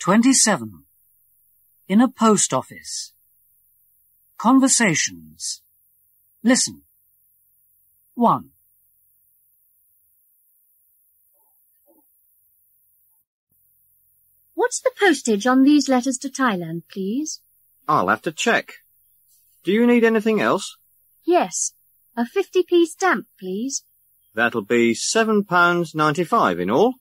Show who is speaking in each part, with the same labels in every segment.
Speaker 1: 27. In a post office. Conversations. Listen. 1.
Speaker 2: What's the postage on these letters to Thailand, please?
Speaker 3: I'll have to check. Do you need anything else?
Speaker 2: Yes. A 50p stamp, please.
Speaker 3: That'll be £7.95 in all.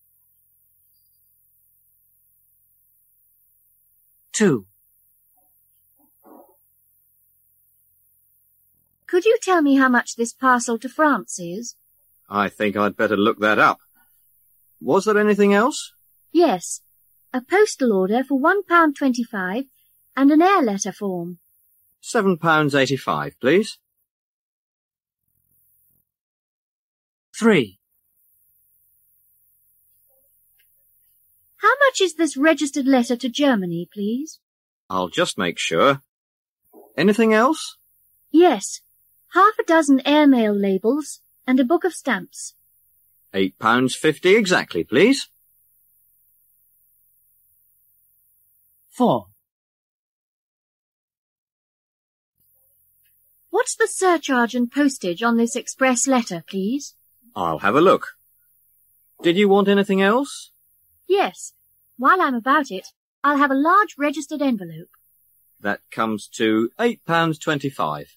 Speaker 1: 2.
Speaker 2: Could you tell me how much this parcel to France is?
Speaker 3: I think I'd better look that up. Was there anything else?
Speaker 2: Yes. A postal order for £1.25 and an air letter form.
Speaker 3: £7.85, please.
Speaker 1: 3.
Speaker 2: How much is this registered letter to Germany, please?
Speaker 3: I'll just make sure. Anything else?
Speaker 2: Yes. Half a dozen airmail labels and a book of stamps.
Speaker 3: £8.50 exactly, please.
Speaker 1: 4.
Speaker 2: What's the surcharge and postage on this express letter, please?
Speaker 3: I'll have a look. Did you want anything else?
Speaker 2: Yes. While I'm about it, I'll have a large registered envelope.
Speaker 3: That comes to £8.25.